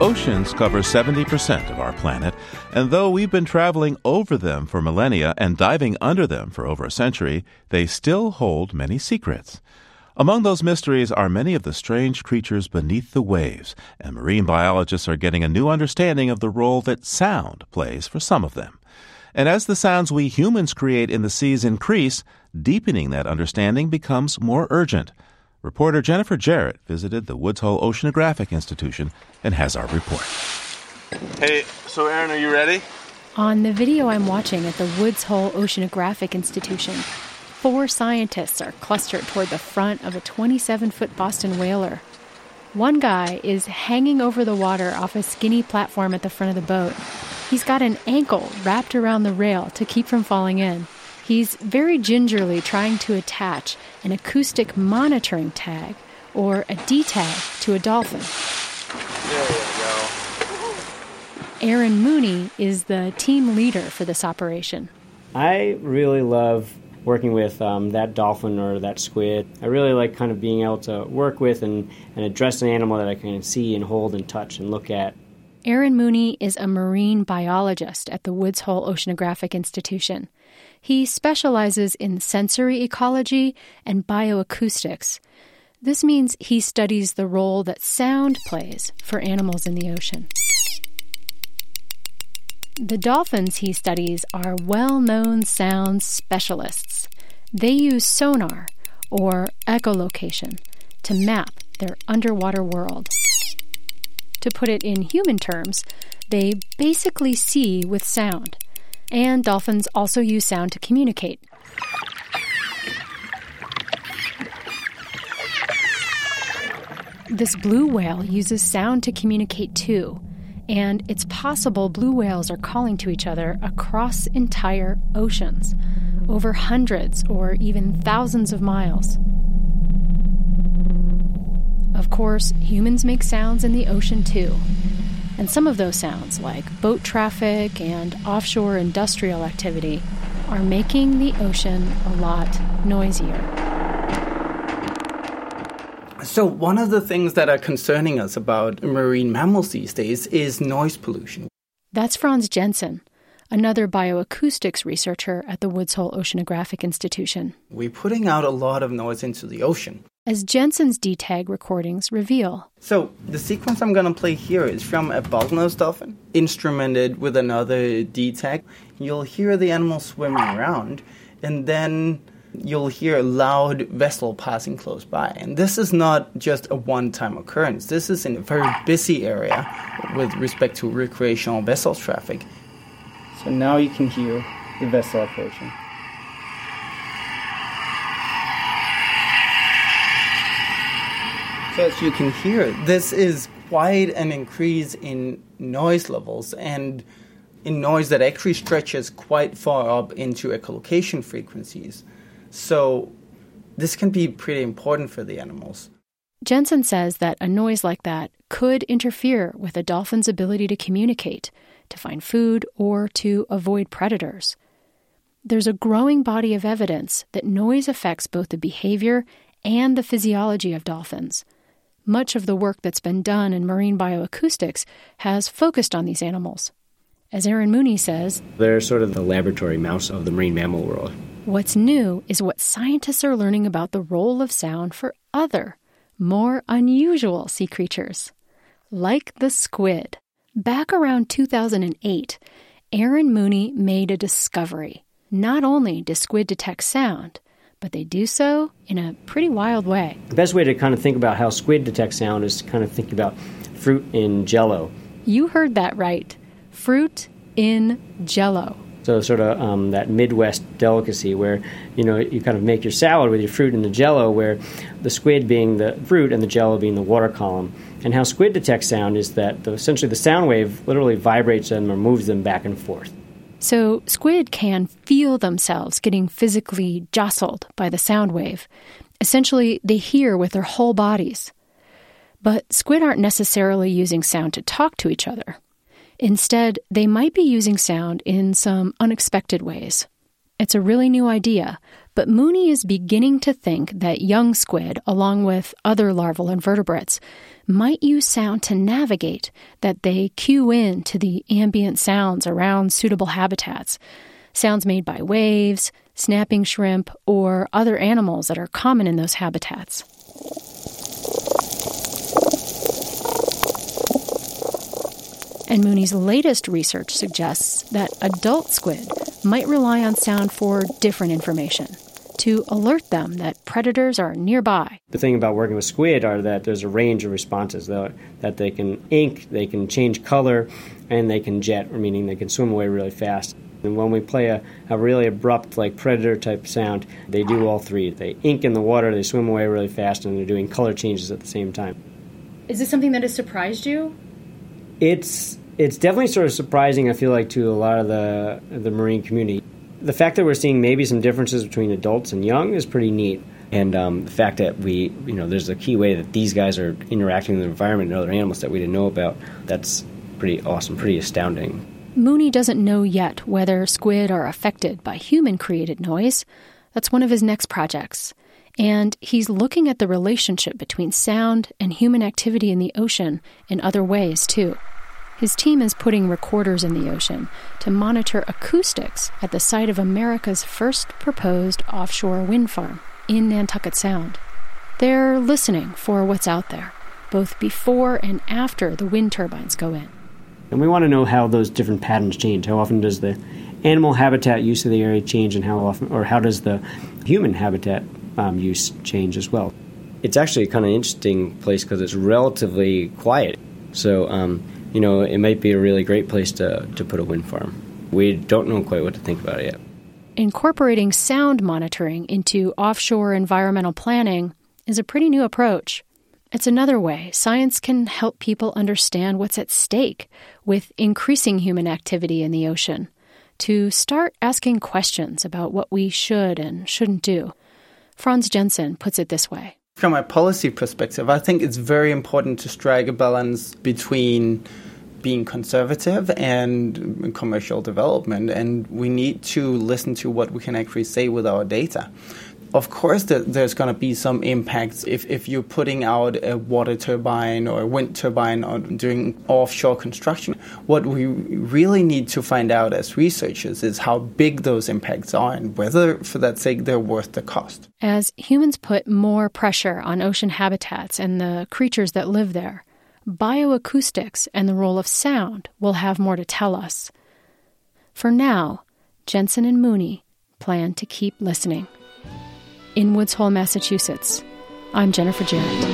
Oceans cover 70% of our planet, and though we've been traveling over them for millennia and diving under them for over a century, they still hold many secrets. Among those mysteries are many of the strange creatures beneath the waves, and marine biologists are getting a new understanding of the role that sound plays for some of them. And as the sounds we humans create in the seas increase, deepening that understanding becomes more urgent. Reporter Jennifer Jarrett visited the Woods Hole Oceanographic Institution and has our report. Hey, so Aaron, are you ready? On the video I'm watching at the Woods Hole Oceanographic Institution, 4 scientists are clustered toward the front of a 27-foot Boston whaler. One guy is hanging over the water off a skinny platform at the front of the boat. He's got an ankle wrapped around the rail to keep from falling in. He's very gingerly trying to attach an acoustic monitoring tag, or a D-tag, to a dolphin. There you go. Aaron Mooney is the team leader for this operation. I really love working with that dolphin or that squid. I really like kind of being able to work with and address an animal that I can see and hold and touch and look at. Aaron Mooney is a marine biologist at the Woods Hole Oceanographic Institution. He specializes in sensory ecology and bioacoustics. This means he studies the role that sound plays for animals in the ocean. The dolphins he studies are well-known sound specialists. They use sonar, or echolocation, to map their underwater world. To put it in human terms, they basically see with sound. And dolphins also use sound to communicate. This blue whale uses sound to communicate too. And it's possible blue whales are calling to each other across entire oceans, over hundreds or even thousands of miles. Of course, humans make sounds in the ocean too. And some of those sounds, like boat traffic and offshore industrial activity, are making the ocean a lot noisier. So one of the things that are concerning us about marine mammals these days is noise pollution. That's Franz Jensen, another bioacoustics researcher at the Woods Hole Oceanographic Institution. We're putting out a lot of noise into the ocean, as Jensen's D-tag recordings reveal. So the sequence I'm going to play here is from a bottlenose dolphin, instrumented with another D-tag. You'll hear the animal swimming around, and then you'll hear a loud vessel passing close by. And this is not just a one-time occurrence. This is in a very busy area with respect to recreational vessel traffic. So now you can hear the vessel approaching. So as you can hear, this is quite an increase in noise levels and in noise that actually stretches quite far up into echolocation frequencies. So this can be pretty important for the animals. Jensen says that a noise like that could interfere with a dolphin's ability to communicate, to find food, or to avoid predators. There's a growing body of evidence that noise affects both the behavior and the physiology of dolphins. Much of the work that's been done in marine bioacoustics has focused on these animals. As Aaron Mooney says, they're sort of the laboratory mouse of the marine mammal world. What's new is what scientists are learning about the role of sound for other, more unusual sea creatures, like the squid. Back around 2008, Aaron Mooney made a discovery. Not only do squid detect sound, but they do so in a pretty wild way. The best way to kind of think about how squid detect sound is to kind of think about fruit in Jell-O. You heard that right. Fruit in Jell-O. So sort of that Midwest delicacy where, you kind of make your salad with your fruit in the Jell-O, where the squid being the fruit and the Jell-O being the water column. And how squid detects sound is that essentially the sound wave literally vibrates them or moves them back and forth. So squid can feel themselves getting physically jostled by the sound wave. Essentially, they hear with their whole bodies. But squid aren't necessarily using sound to talk to each other. Instead, they might be using sound in some unexpected ways. It's a really new idea, But Mooney is beginning to think that young squid, along with other larval invertebrates, might use sound to navigate, that they cue in to the ambient sounds around suitable habitats, sounds made by waves, snapping shrimp, or other animals that are common in those habitats. And Mooney's latest research suggests that adult squid might rely on sound for different information, to alert them that predators are nearby. The thing about working with squid are that there's a range of responses, that they can ink, they can change color, and they can jet, meaning they can swim away really fast. And when we play a really abrupt, like predator-type sound, they do all three. They ink in the water, they swim away really fast, and they're doing color changes at the same time. Is this something that has surprised you? It's definitely sort of surprising, I feel like, to a lot of the marine community. The fact that we're seeing maybe some differences between adults and young is pretty neat. And the fact that there's a key way that these guys are interacting with the environment and other animals that we didn't know about, that's pretty awesome, pretty astounding. Mooney doesn't know yet whether squid are affected by human-created noise. That's one of his next projects. And he's looking at the relationship between sound and human activity in the ocean in other ways, too. His team is putting recorders in the ocean to monitor acoustics at the site of America's first proposed offshore wind farm in Nantucket Sound. They're listening for what's out there, both before and after the wind turbines go in. And we want to know how those different patterns change. How often does the animal habitat use of the area change, and how does the human habitat use change as well? It's actually a kind of interesting place because it's relatively quiet. So, it might be a really great place to put a wind farm. We don't know quite what to think about it yet. Incorporating sound monitoring into offshore environmental planning is a pretty new approach. It's another way science can help people understand what's at stake with increasing human activity in the ocean, to start asking questions about what we should and shouldn't do. Franz Jensen puts it this way. From a policy perspective, I think it's very important to strike a balance between being conservative and commercial development, and we need to listen to what we can actually say with our data. Of course, there's going to be some impacts if you're putting out a water turbine or a wind turbine or doing offshore construction. What we really need to find out as researchers is how big those impacts are and whether, for that sake, they're worth the cost. As humans put more pressure on ocean habitats and the creatures that live there, bioacoustics and the role of sound will have more to tell us. For now, Jensen and Mooney plan to keep listening. In Woods Hole, Massachusetts, I'm Jennifer Jarrett.